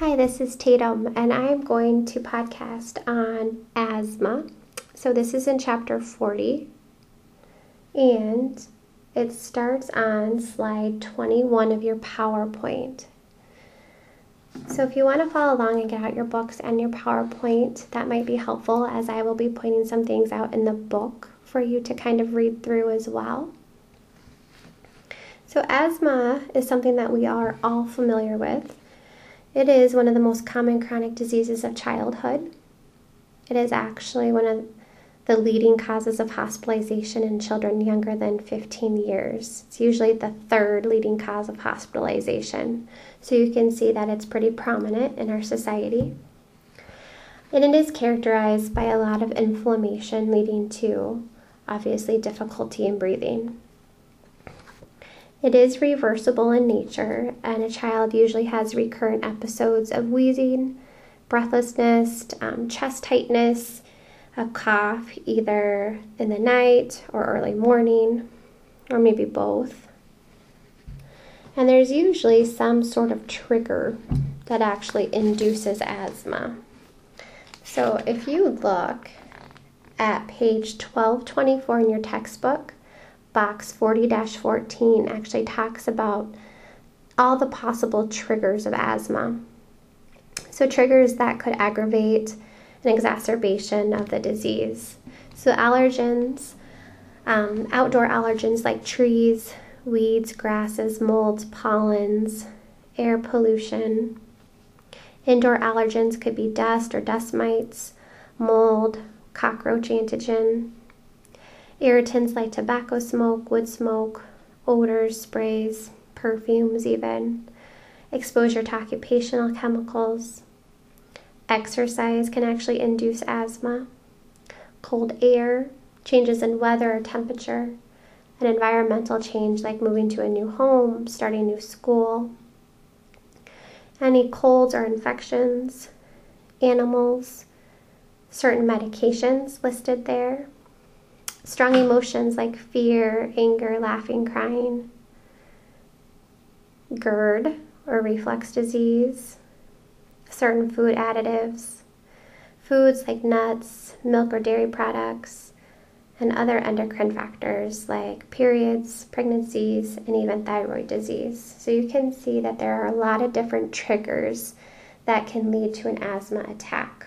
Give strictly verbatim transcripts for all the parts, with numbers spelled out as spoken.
Hi, this is Tatum, and I'm going to podcast on asthma. So this is in chapter forty, and it starts on slide twenty-one of your PowerPoint. So if you want to follow along and get out your books and your PowerPoint, that might be helpful, as I will be pointing some things out in the book for you to kind of read through as well. So asthma is something that we are all familiar with. It is one of the most common chronic diseases of childhood. It is actually one of the leading causes of hospitalization in children younger than fifteen years. It's usually the third leading cause of hospitalization. So you can see that it's pretty prominent in our society. And it is characterized by a lot of inflammation, leading to, obviously, difficulty in breathing. It is reversible in nature, and a child usually has recurrent episodes of wheezing, breathlessness, um, chest tightness, a cough either in the night or early morning, or maybe both. And there's usually some sort of trigger that actually induces asthma. So if you look at page twelve twenty-four in your textbook, box forty dash fourteen actually talks about all the possible triggers of asthma. So triggers that could aggravate an exacerbation of the disease. So allergens, um, outdoor allergens like trees, weeds, grasses, molds, pollens, air pollution. Indoor allergens could be dust or dust mites, mold, cockroach antigen. Irritants like tobacco smoke, wood smoke, odors, sprays, perfumes even. Exposure to occupational chemicals. Exercise can actually induce asthma. Cold air, changes in weather or temperature, an environmental change like moving to a new home, starting a new school. Any colds or infections, animals, certain medications listed there. Strong emotions like fear, anger, laughing, crying. GERD or reflux disease. Certain food additives. Foods like nuts, milk or dairy products, and other endocrine factors like periods, pregnancies, and even thyroid disease. So you can see that there are a lot of different triggers that can lead to an asthma attack.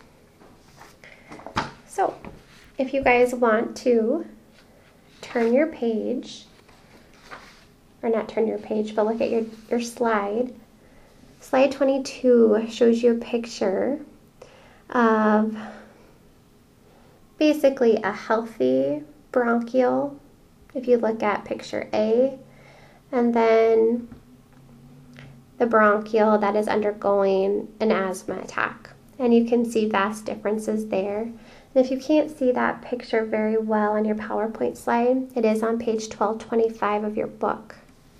So if you guys want to turn your page, or not turn your page, but look at your, your slide. Slide twenty-two shows you a picture of basically a healthy bronchiole, if you look at picture A, and then the bronchiole that is undergoing an asthma attack. And you can see vast differences there. And if you can't see that picture very well on your PowerPoint slide, it is on page twelve twenty-five of your book.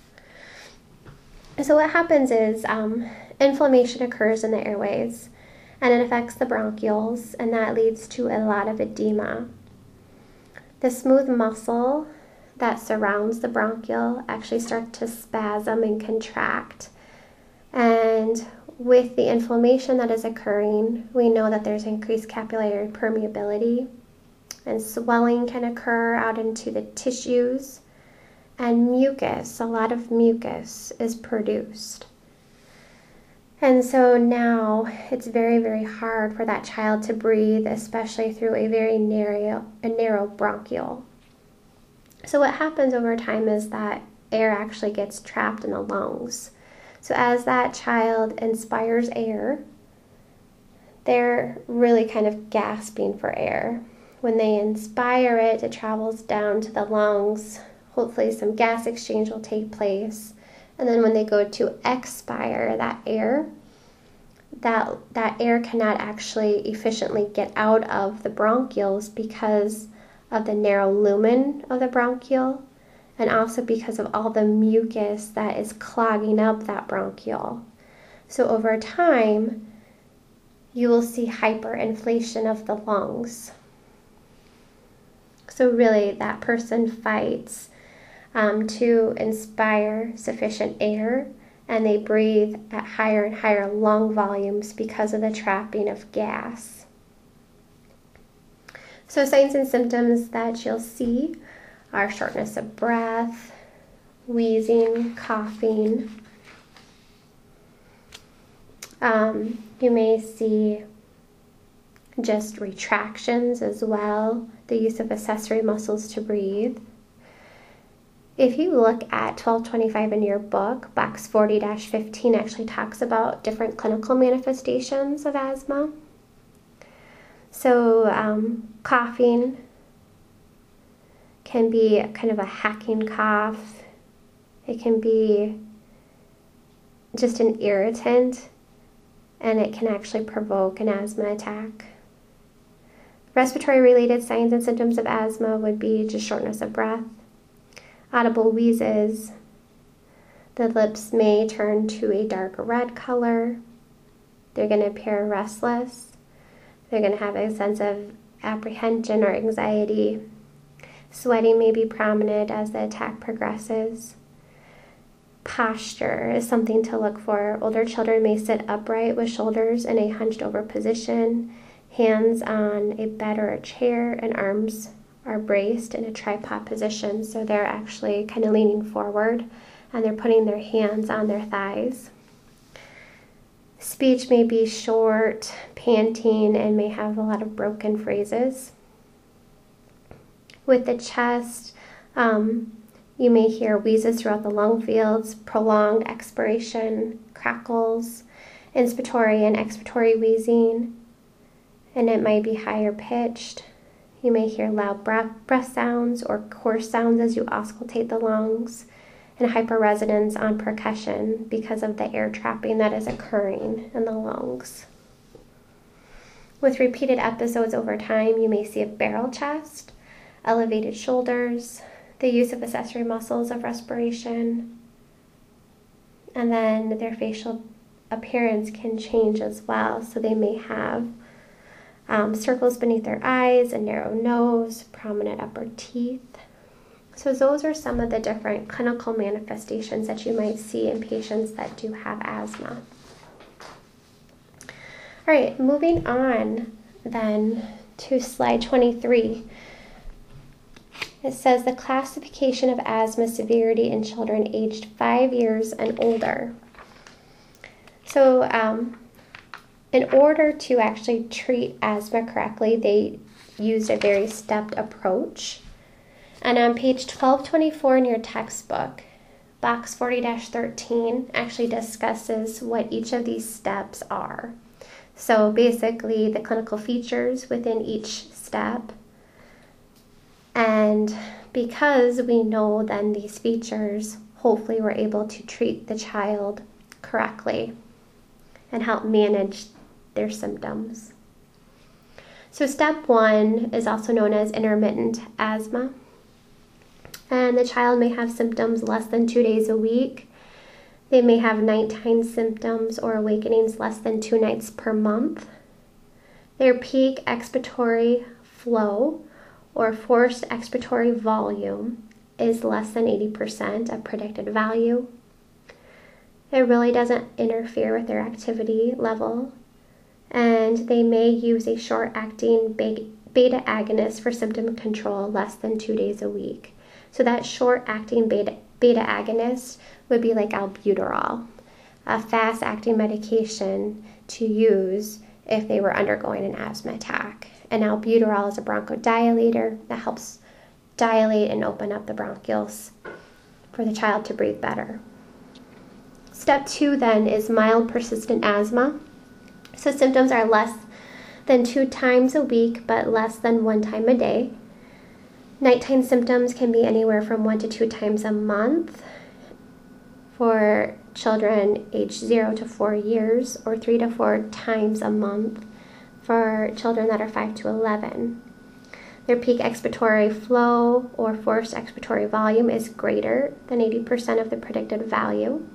So what happens is um, inflammation occurs in the airways, and it affects the bronchioles, and that leads to a lot of edema. The smooth muscle that surrounds the bronchiole actually starts to spasm and contract. And with the inflammation that is occurring, we know that there's increased capillary permeability, and swelling can occur out into the tissues, and mucus, a lot of mucus is produced. And so now it's very, very hard for that child to breathe, especially through a very narrow, a narrow bronchiole. So what happens over time is that air actually gets trapped in the lungs. So as that child inspires air, they're really kind of gasping for air. When they inspire it, it travels down to the lungs. Hopefully some gas exchange will take place. And then when they go to expire that air, that, that air cannot actually efficiently get out of the bronchioles because of the narrow lumen of the bronchiole, and also because of all the mucus that is clogging up that bronchiole. So over time, you will see hyperinflation of the lungs. So really, that person fights um, to inspire sufficient air and they breathe at higher and higher lung volumes because of the trapping of gas. So signs and symptoms that you'll see are shortness of breath, wheezing, coughing. Um, you may see just retractions as well, the use of accessory muscles to breathe. If you look at twelve twenty-five in your book, box forty dash fifteen actually talks about different clinical manifestations of asthma. So um, coughing can be kind of a hacking cough. It can be just an irritant, and it can actually provoke an asthma attack. Respiratory-related signs and symptoms of asthma would be just shortness of breath, audible wheezes. The lips may turn to a dark red color. They're going to appear restless. They're going to have a sense of apprehension or anxiety. Sweating may be prominent as the attack progresses. Posture is something to look for. Older children may sit upright with shoulders in a hunched over position, hands on a bed or a chair, and arms are braced in a tripod position. So they're actually kind of leaning forward and they're putting their hands on their thighs. Speech may be short, panting, and may have a lot of broken phrases. With the chest, um, you may hear wheezes throughout the lung fields, prolonged expiration, crackles, inspiratory and expiratory wheezing, and it might be higher pitched. You may hear loud breath, breath sounds or coarse sounds as you auscultate the lungs, and hyperresonance on percussion because of the air trapping that is occurring in the lungs. With repeated episodes over time, you may see a barrel chest, elevated shoulders, the use of accessory muscles of respiration, and then their facial appearance can change as well. So they may have um, circles beneath their eyes, a narrow nose, prominent upper teeth. So those are some of the different clinical manifestations that you might see in patients that do have asthma. All right, moving on then to slide twenty-three. It says the classification of asthma severity in children aged five years and older. So um, in order to actually treat asthma correctly, they used a very stepped approach. And on page twelve twenty-four in your textbook, box forty dash thirteen actually discusses what each of these steps are. So basically the clinical features within each step. And because we know then these features, hopefully we're able to treat the child correctly and help manage their symptoms. So step one is also known as intermittent asthma. And the child may have symptoms less than two days a week. They may have nighttime symptoms or awakenings less than two nights per month. Their peak expiratory flow or forced expiratory volume is less than eighty percent of predicted value. It really doesn't interfere with their activity level, and they may use a short-acting beta agonist for symptom control less than two days a week. So that short-acting beta, beta agonist would be like albuterol, a fast-acting medication to use if they were undergoing an asthma attack. And albuterol is a bronchodilator that helps dilate and open up the bronchioles for the child to breathe better. Step two then is mild persistent asthma. So symptoms are less than two times a week, but less than one time a day. Nighttime symptoms can be anywhere from one to two times a month for children aged zero to four years, or three to four times a month for children that are five to eleven. Their peak expiratory flow or forced expiratory volume is greater than eighty percent of the predicted value.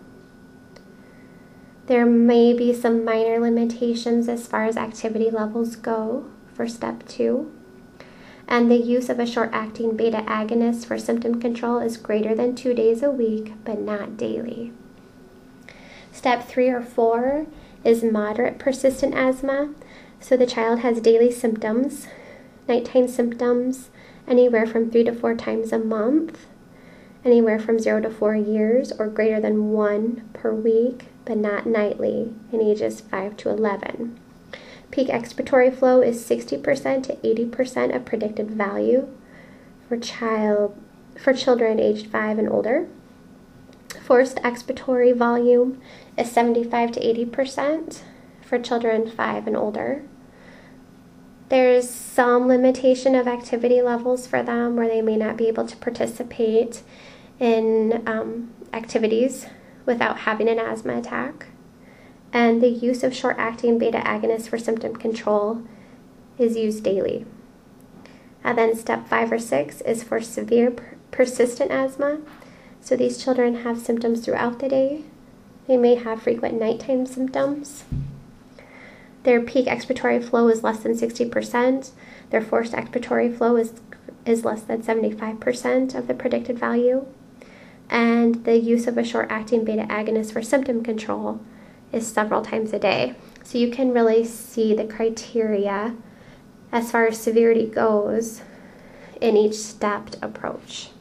There may be some minor limitations as far as activity levels go for step two. And the use of a short-acting beta agonist for symptom control is greater than two days a week, but not daily. Step three or four is moderate persistent asthma. So the child has daily symptoms, nighttime symptoms, anywhere from three to four times a month, anywhere from zero to four years, or greater than one per week, but not nightly, in ages five to eleven. Peak expiratory flow is sixty percent to eighty percent of predicted value for child for children aged five and older. Forced expiratory volume is seventy-five to eighty percent for children five and older. There's some limitation of activity levels for them where they may not be able to participate in um, activities without having an asthma attack. And the use of short-acting beta agonists for symptom control is used daily. And then step five or six is for severe per- persistent asthma. So these children have symptoms throughout the day. They may have frequent nighttime symptoms. Their peak expiratory flow is less than sixty percent. Their forced expiratory flow is, is less than seventy-five percent of the predicted value. And the use of a short-acting beta agonist for symptom control is several times a day. So you can really see the criteria as far as severity goes in each stepped approach.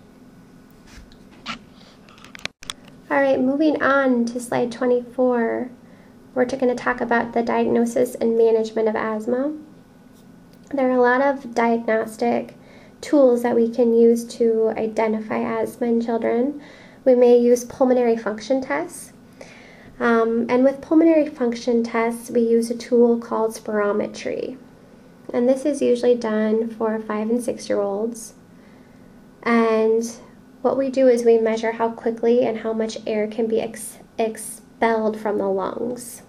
All right, moving on to slide twenty-four, we're going to talk about the diagnosis and management of asthma. There are a lot of diagnostic tools that we can use to identify asthma in children. We may use pulmonary function tests. Um, and with pulmonary function tests, we use a tool called spirometry. And this is usually done for five and six-year-olds. And what we do is we measure how quickly and how much air can be ex- expelled from the lungs.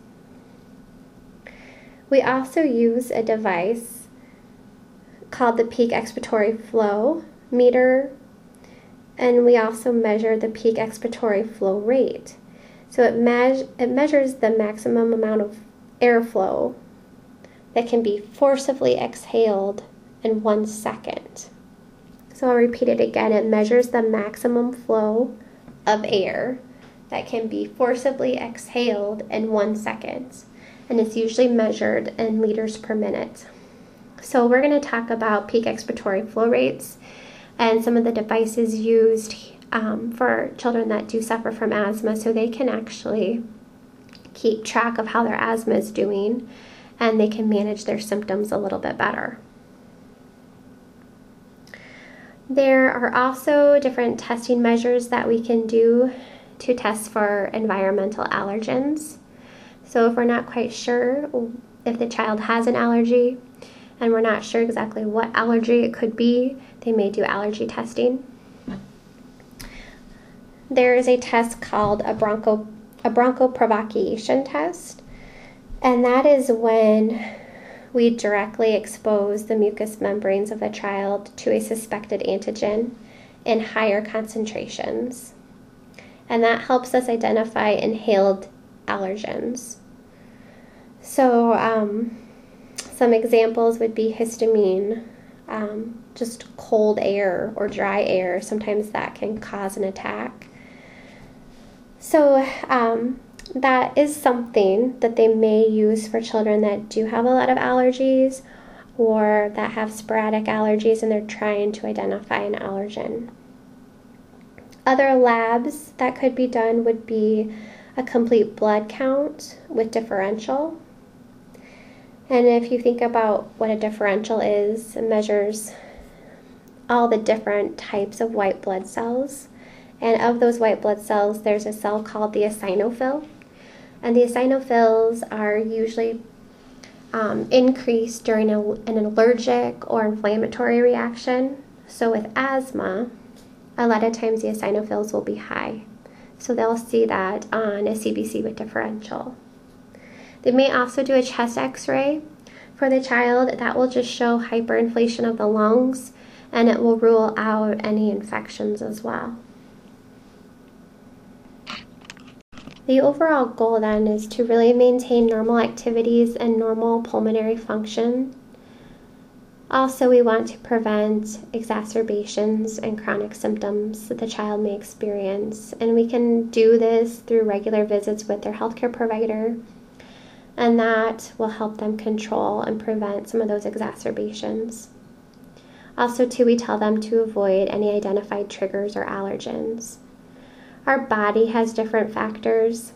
We also use a device called the peak expiratory flow meter, and we also measure the peak expiratory flow rate. So it, me- it measures the maximum amount of airflow that can be forcibly exhaled in one second. So I'll repeat it again. It measures the maximum flow of air that can be forcibly exhaled in one second. And it's usually measured in liters per minute. So we're going to talk about peak expiratory flow rates and some of the devices used um, for children that do suffer from asthma, so they can actually keep track of how their asthma is doing and they can manage their symptoms a little bit better. There are also different testing measures that we can do to test for environmental allergens. So if we're not quite sure if the child has an allergy and we're not sure exactly what allergy it could be, they may do allergy testing. There is a test called a broncho a bronchoprovocation test, and that is when we directly expose the mucous membranes of a child to a suspected antigen in higher concentrations. And that helps us identify inhaled allergens. So um, some examples would be histamine, um, just cold air or dry air. Sometimes that can cause an attack. So um, that is something that they may use for children that do have a lot of allergies or that have sporadic allergies and they're trying to identify an allergen. Other labs that could be done would be a complete blood count with differential. And if you think about what a differential is, it measures all the different types of white blood cells. And of those white blood cells, there's a cell called the eosinophil. And the eosinophils are usually um, increased during a, an allergic or inflammatory reaction. So with asthma, a lot of times the eosinophils will be high. So they'll see that on a C B C with differential. They may also do a chest x-ray for the child. That will just show hyperinflation of the lungs, and it will rule out any infections as well. The overall goal then is to really maintain normal activities and normal pulmonary function. Also, we want to prevent exacerbations and chronic symptoms that the child may experience, and we can do this through regular visits with their healthcare provider, and that will help them control and prevent some of those exacerbations. Also, too, we tell them to avoid any identified triggers or allergens. Our body has different factors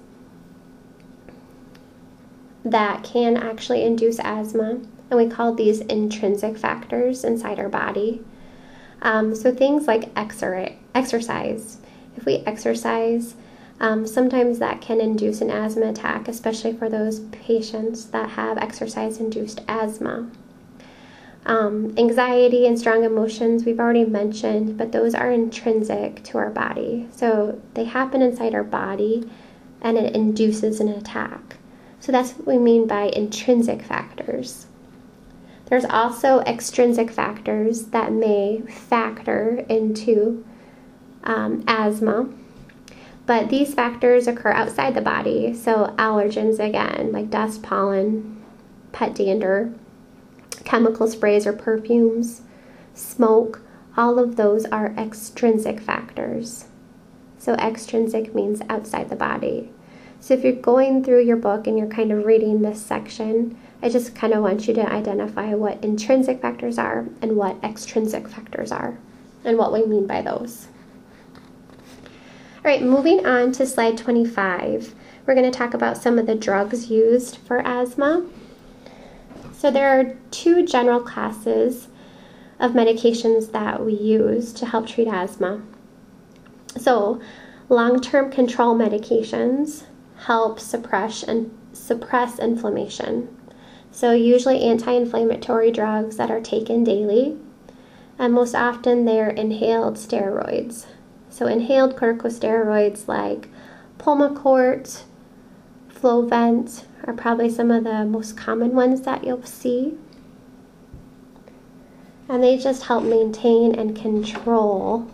that can actually induce asthma, and we call these intrinsic factors inside our body. Um, so things like exer- exercise. If we exercise, um, sometimes that can induce an asthma attack, especially for those patients that have exercise-induced asthma. Um, anxiety and strong emotions, we've already mentioned, but those are intrinsic to our body. So they happen inside our body, and it induces an attack. So that's what we mean by intrinsic factors. There's also extrinsic factors that may factor into um, asthma, but these factors occur outside the body. So allergens, again, like dust, pollen, pet dander, chemical sprays or perfumes, smoke, all of those are extrinsic factors. So extrinsic means outside the body. So if you're going through your book and you're kind of reading this section, I just kind of want you to identify what intrinsic factors are and what extrinsic factors are and what we mean by those. All right, moving on to slide twenty-five, we're going to talk about some of the drugs used for asthma. So there are two general classes of medications that we use to help treat asthma. So long-term control medications help suppress and suppress inflammation. So usually anti-inflammatory drugs that are taken daily, and most often they're inhaled steroids. So inhaled corticosteroids like Pulmicort, Flovent are probably some of the most common ones that you'll see. And they just help maintain and control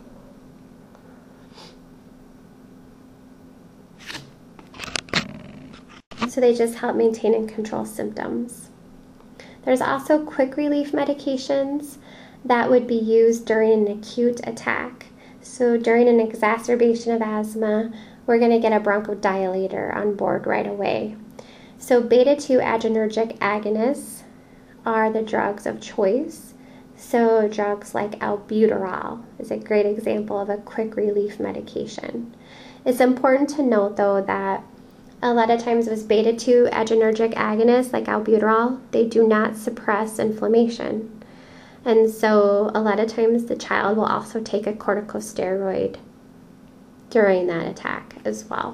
So they just help maintain and control symptoms. There's also quick relief medications that would be used during an acute attack. So during an exacerbation of asthma, we're going to get a bronchodilator on board right away. So beta two adrenergic agonists are the drugs of choice. So drugs like albuterol is a great example of a quick relief medication. It's important to note, though, that a lot of times with beta two adrenergic agonists like albuterol, they do not suppress inflammation. And so a lot of times the child will also take a corticosteroid during that attack as well.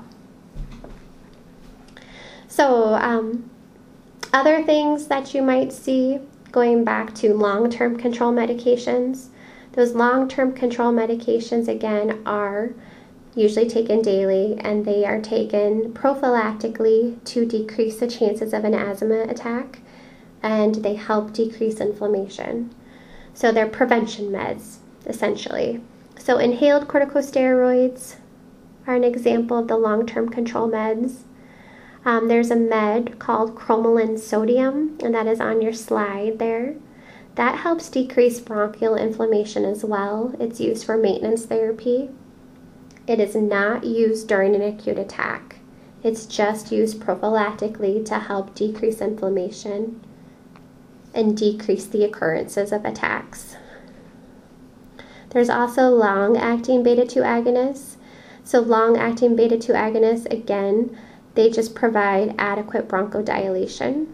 So um, other things that you might see, going back to long-term control medications, those long-term control medications again are usually taken daily, and they are taken prophylactically to decrease the chances of an asthma attack, and they help decrease inflammation. So they're prevention meds, essentially. So inhaled corticosteroids are an example of the long-term control meds. Um, there's a med called cromolyn sodium, and that is on your slide there. That helps decrease bronchial inflammation as well. It's used for maintenance therapy. It is not used during an acute attack. It's just used prophylactically to help decrease inflammation and decrease the occurrences of attacks. There's also long-acting beta two agonists. So long-acting beta two agonists, again, they just provide adequate bronchodilation.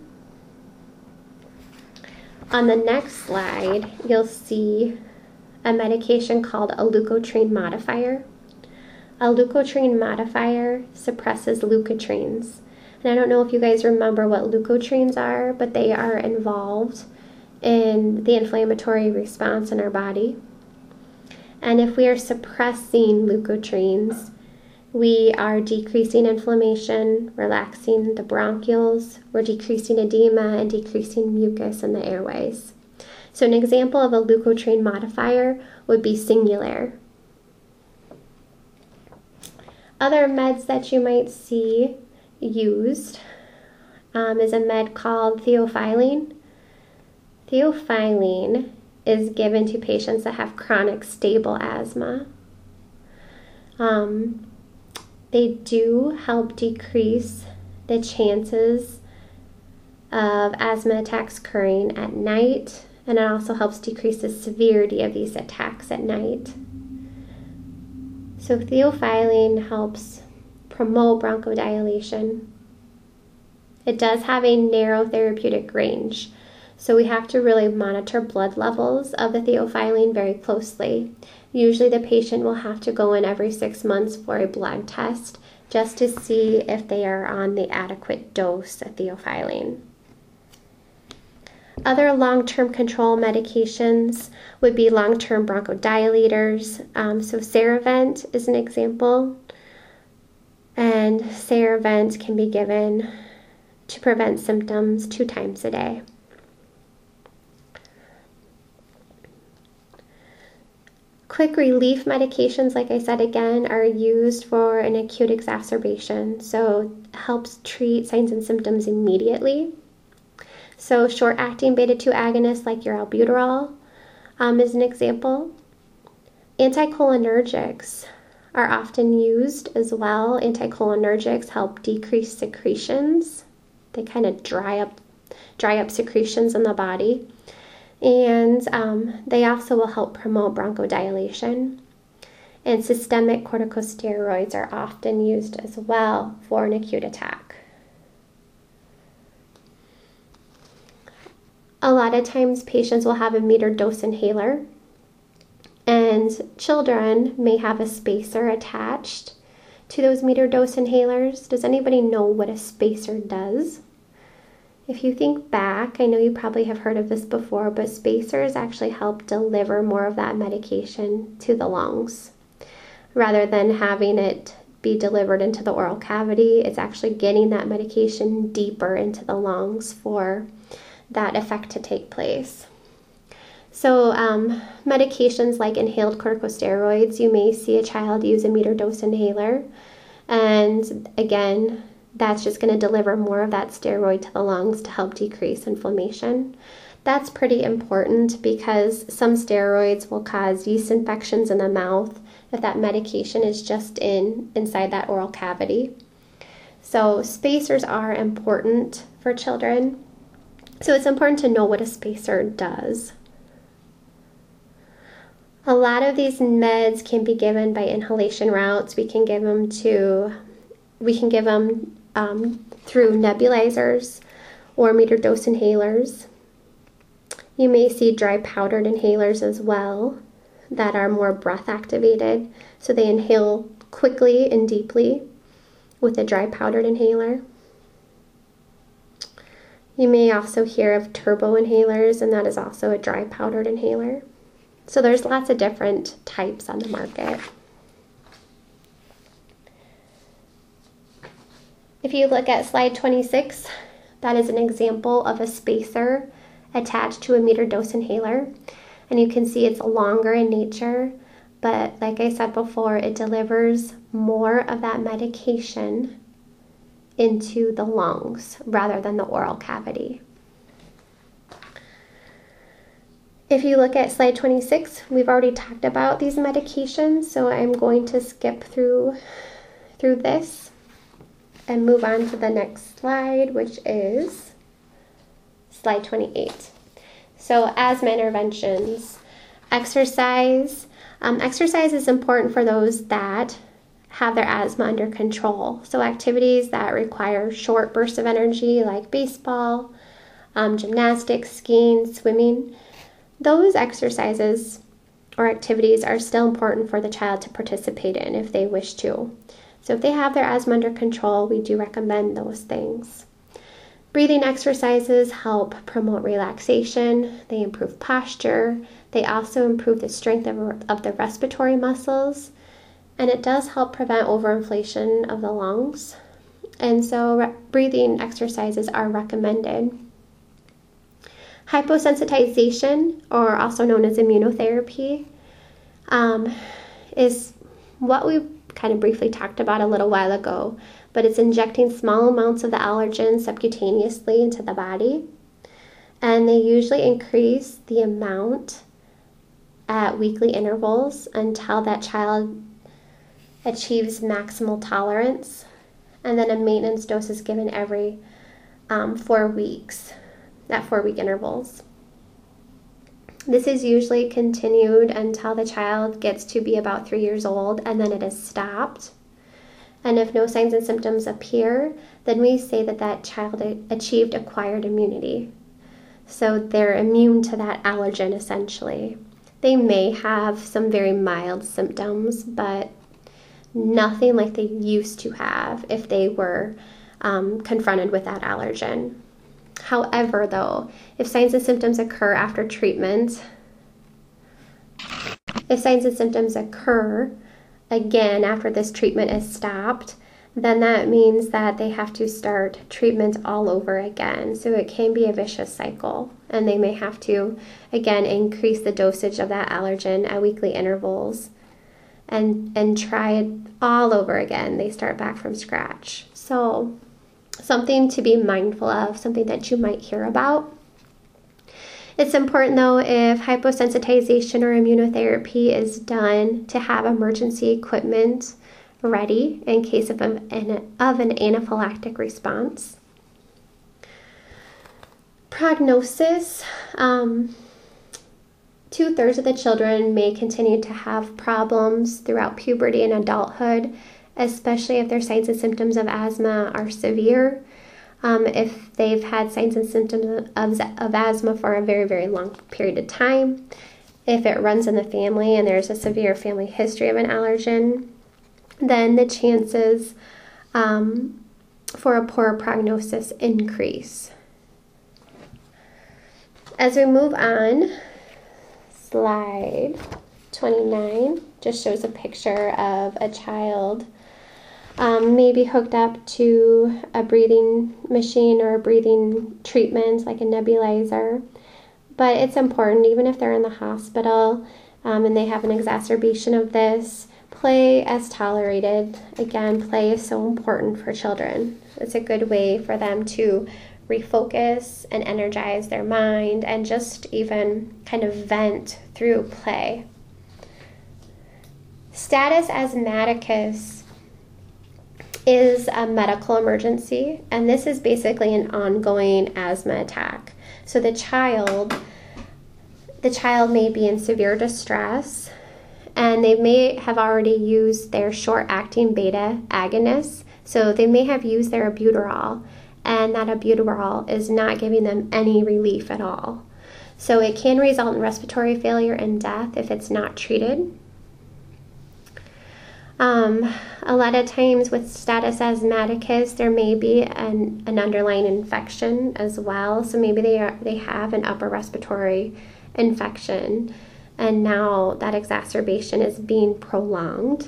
On the next slide, you'll see a medication called a leukotriene modifier. A leukotriene modifier suppresses leukotrienes. And I don't know if you guys remember what leukotrienes are, but they are involved in the inflammatory response in our body. And if we are suppressing leukotrienes, we are decreasing inflammation, relaxing the bronchioles, we're decreasing edema, and decreasing mucus in the airways. So an example of a leukotriene modifier would be Singulair. Other meds that you might see used um, is a med called theophylline. Theophylline is given to patients that have chronic stable asthma. Um, they do help decrease the chances of asthma attacks occurring at night, and it also helps decrease the severity of these attacks at night. So theophylline helps promote bronchodilation. It does have a narrow therapeutic range, so we have to really monitor blood levels of the theophylline very closely. Usually the patient will have to go in every six months for a blood test just to see if they are on the adequate dose of theophylline. Other long-term control medications would be long-term bronchodilators. Um, so Ceravent is an example, and Ceravent can be given to prevent symptoms two times a day. Quick relief medications, like I said again, are used for an acute exacerbation, so it helps treat signs and symptoms immediately. So short-acting beta two agonists like your albuterol um, is an example. Anticholinergics are often used as well. Anticholinergics help decrease secretions. They kind of dry up, dry up secretions in the body. And um, they also will help promote bronchodilation. And systemic corticosteroids are often used as well for an acute attack. A lot of times patients will have a metered dose inhaler, and children may have a spacer attached to those metered dose inhalers. Does anybody know what a spacer does? If you think back, I know you probably have heard of this before, but spacers actually help deliver more of that medication to the lungs. Rather than having it be delivered into the oral cavity, it's actually getting that medication deeper into the lungs for that effect to take place. So um, medications like inhaled corticosteroids, you may see a child use a metered dose inhaler, and again, that's just going to deliver more of that steroid to the lungs to help decrease inflammation. That's pretty important because some steroids will cause yeast infections in the mouth if that medication is just in inside that oral cavity. So spacers are important for children. So it's important to know what a spacer does. A lot of these meds can be given by inhalation routes. We can give them to, we can give them um, through nebulizers or metered dose inhalers. You may see dry powdered inhalers as well that are more breath activated. So they inhale quickly and deeply with a dry powdered inhaler. You may also hear of turbo inhalers, and that is also a dry powdered inhaler. So there's lots of different types on the market. If you look at slide twenty-six, that is an example of a spacer attached to a metered dose inhaler. And you can see it's longer in nature, but like I said before, it delivers more of that medication into the lungs rather than the oral cavity. If you look at slide twenty-six, we've already talked about these medications, so I'm going to skip through through this and move on to the next slide, which is slide twenty-eight. So asthma interventions. Exercise. Um, exercise is important for those that have their asthma under control. So activities that require short bursts of energy like baseball, um, gymnastics, skiing, swimming, those exercises or activities are still important for the child to participate in if they wish to. So if they have their asthma under control, we do recommend those things. Breathing exercises help promote relaxation. They improve posture. They also improve the strength of, of the respiratory muscles. And it does help prevent overinflation of the lungs. And so re- breathing exercises are recommended. Hyposensitization, or also known as immunotherapy, um, is what we kind of briefly talked about a little while ago, but it's injecting small amounts of the allergen subcutaneously into the body. And they usually increase the amount at weekly intervals until that child achieves maximal tolerance. And then a maintenance dose is given every um, four weeks, at four-week intervals. This is usually continued until the child gets to be about three years old, and then it is stopped. And if no signs and symptoms appear, then we say that that child achieved acquired immunity. So they're immune to that allergen, essentially. They may have some very mild symptoms, but nothing like they used to have if they were um, confronted with that allergen. However, though, if signs and symptoms occur after treatment, if signs and symptoms occur again after this treatment is stopped, then that means that they have to start treatment all over again. So it can be a vicious cycle, and they may have to, again, increase the dosage of that allergen at weekly intervals and, and try it all over again. They start back from scratch. So something to be mindful of, something that you might hear about. It's important, though, if hyposensitization or immunotherapy is done, to have emergency equipment ready in case of an, of an anaphylactic response. Prognosis. Um, two-thirds of the children may continue to have problems throughout puberty and adulthood, especially if their signs and symptoms of asthma are severe. Um, if they've had signs and symptoms of, of asthma for a very, very long period of time, if it runs in the family and there's a severe family history of an allergen, then the chances um, for a poor prognosis increase. As we move on, slide twenty-nine just shows a picture of a child Um, maybe hooked up to a breathing machine or a breathing treatment like a nebulizer. But it's important, even if they're in the hospital um, and they have an exacerbation of this, play as tolerated. Again, play is so important for children. It's a good way for them to refocus and energize their mind and just even kind of vent through play. Status asthmaticus is a medical emergency, and this is basically an ongoing asthma attack. So the child, the child may be in severe distress, and they may have already used their short-acting beta agonists. So they may have used their albuterol, and that albuterol is not giving them any relief at all. So it can result in respiratory failure and death if it's not treated. Um, a lot of times with status asthmaticus, there may be an, an underlying infection as well. So maybe they are, they have an upper respiratory infection, and now that exacerbation is being prolonged.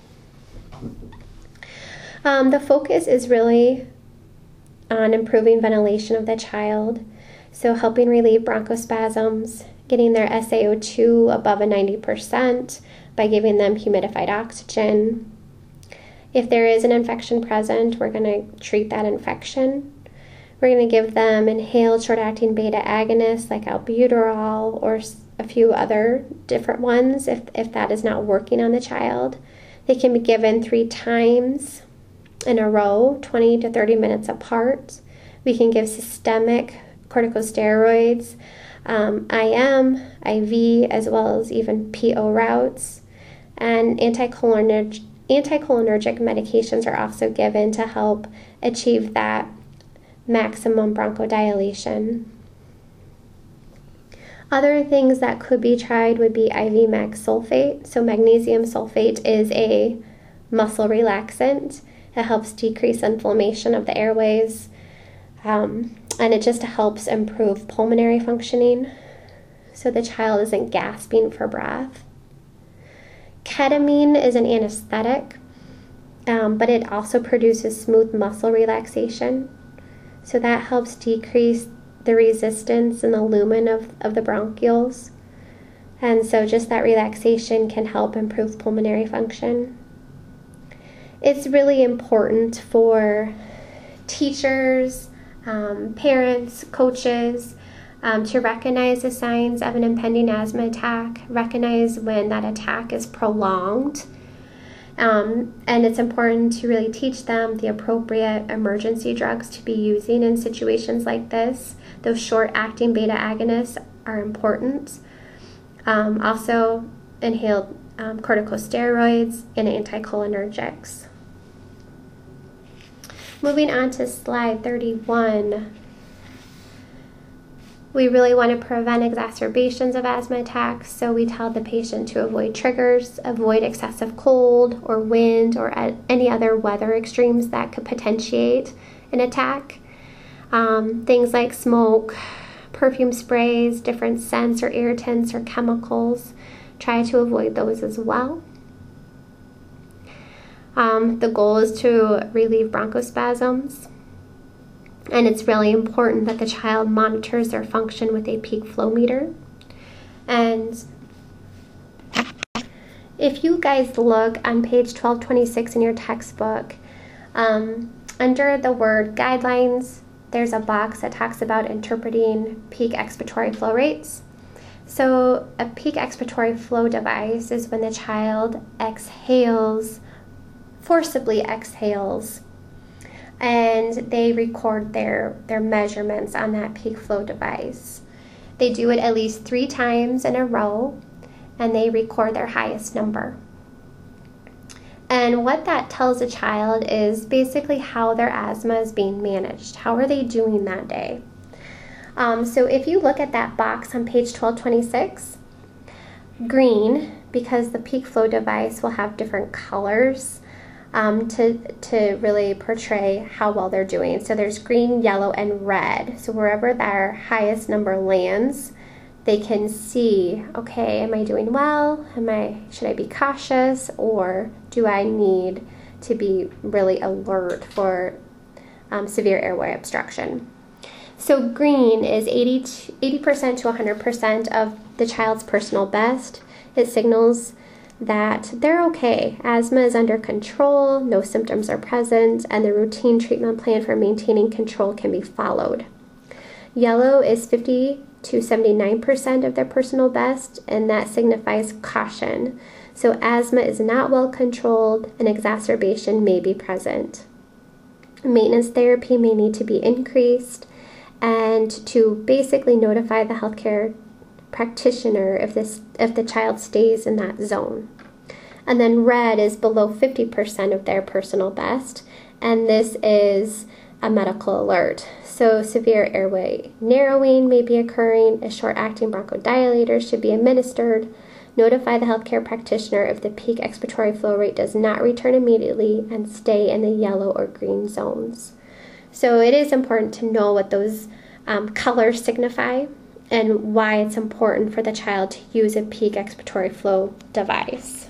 Um, the focus is really on improving ventilation of the child, so helping relieve bronchospasms, getting their S A O two above a ninety percent, by giving them humidified oxygen. If there is an infection present, we're going to treat that infection. We're going to give them inhaled short-acting beta agonists like albuterol or a few other different ones if, if that is not working on the child. They can be given three times in a row, twenty to thirty minutes apart. We can give systemic corticosteroids, um, I M, I V, as well as even P O routes. And anticholinergic, anticholinergic medications are also given to help achieve that maximum bronchodilation. Other things that could be tried would be I V mag sulfate. So magnesium sulfate is a muscle relaxant. It helps decrease inflammation of the airways, um, and it just helps improve pulmonary functioning so the child isn't gasping for breath. Ketamine is an anesthetic, um, but it also produces smooth muscle relaxation. So that helps decrease the resistance and the lumen of, of the bronchioles. And so just that relaxation can help improve pulmonary function. It's really important for teachers, um, parents, coaches, um, to recognize the signs of an impending asthma attack, recognize when that attack is prolonged. Um, and it's important to really teach them the appropriate emergency drugs to be using in situations like this. Those short-acting beta agonists are important. Um, also, inhaled um, corticosteroids and anticholinergics. Moving on to slide thirty-one. We really want to prevent exacerbations of asthma attacks, so we tell the patient to avoid triggers, avoid excessive cold or wind or any other weather extremes that could potentiate an attack. Um, things like smoke, perfume sprays, different scents or irritants or chemicals. Try to avoid those as well. Um, the goal is to relieve bronchospasms. And it's really important that the child monitors their function with a peak flow meter. And if you guys look on page twelve twenty-six in your textbook, um, under the word guidelines, there's a box that talks about interpreting peak expiratory flow rates. So a peak expiratory flow device is when the child exhales, forcibly exhales, and they record their, their measurements on that peak flow device. They do it at least three times in a row, and they record their highest number. And what that tells a child is basically how their asthma is being managed. How are they doing that day? Um, so if you look at that box on page twelve twenty-six, green, because the peak flow device will have different colors, Um, to, to really portray how well they're doing. So there's green, yellow, and red. So wherever their highest number lands, they can see, okay, am I doing well? Am I, should I be cautious? Or do I need to be really alert for um, severe airway obstruction? So green is eighty percent to one hundred percent of the child's personal best. It signals that they're okay. Asthma is under control, no symptoms are present, and the routine treatment plan for maintaining control can be followed. Yellow is fifty to seventy-nine percent of their personal best, and that signifies caution. So asthma is not well controlled, and exacerbation may be present. Maintenance therapy may need to be increased, and to basically notify the healthcare practitioner if this if the child stays in that zone. And then red is below fifty percent of their personal best, and this is a medical alert. So severe airway narrowing may be occurring, a short-acting bronchodilator should be administered. Notify the healthcare practitioner if the peak expiratory flow rate does not return immediately, and stay in the yellow or green zones. So it is important to know what those um, colors signify and why it's important for the child to use a peak expiratory flow device.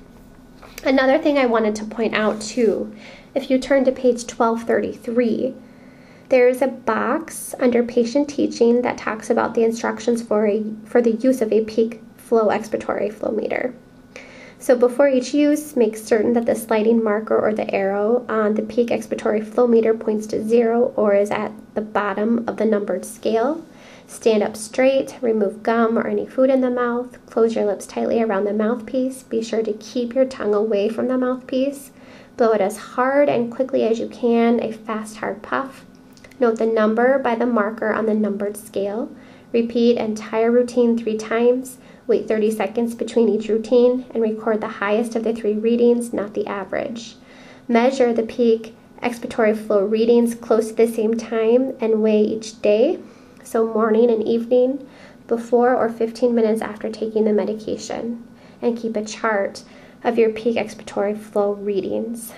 Another thing I wanted to point out too, if you turn to page twelve thirty-three, there's a box under patient teaching that talks about the instructions for a for the use of a peak flow expiratory flow meter. So before each use, make certain that the sliding marker or the arrow on the peak expiratory flow meter points to zero or is at the bottom of the numbered scale. Stand up straight, remove gum or any food in the mouth, close your lips tightly around the mouthpiece. Be sure to keep your tongue away from the mouthpiece. Blow it as hard and quickly as you can, a fast, hard puff. Note the number by the marker on the numbered scale. Repeat entire routine three times. Wait thirty seconds between each routine and record the highest of the three readings, not the average. Measure the peak expiratory flow readings close to the same time and weigh each day. So morning and evening, before or fifteen minutes after taking the medication, and keep a chart of your peak expiratory flow readings.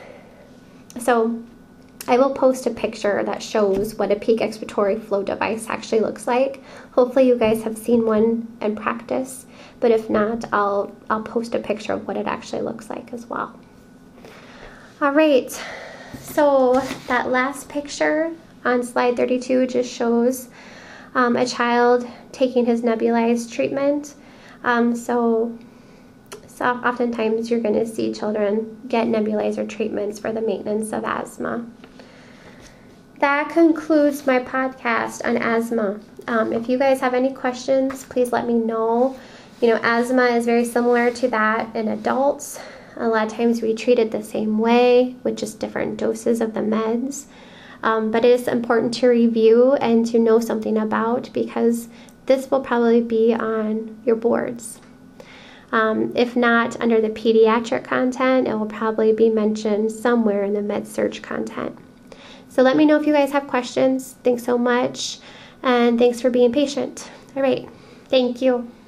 So I will post a picture that shows what a peak expiratory flow device actually looks like. Hopefully you guys have seen one in practice, but if not, I'll, I'll post a picture of what it actually looks like as well. All right, so that last picture on slide thirty-two just shows Um, a child taking his nebulized treatment. Um, so, so oftentimes you're going to see children get nebulizer treatments for the maintenance of asthma. That concludes my podcast on asthma. Um, if you guys have any questions, please let me know. You know, asthma is very similar to that in adults. A lot of times we treat it the same way with just different doses of the meds. Um, but it is important to review and to know something about, because this will probably be on your boards. Um, if not under the pediatric content, it will probably be mentioned somewhere in the med-surg content. So let me know if you guys have questions. Thanks so much, and thanks for being patient. All right, thank you.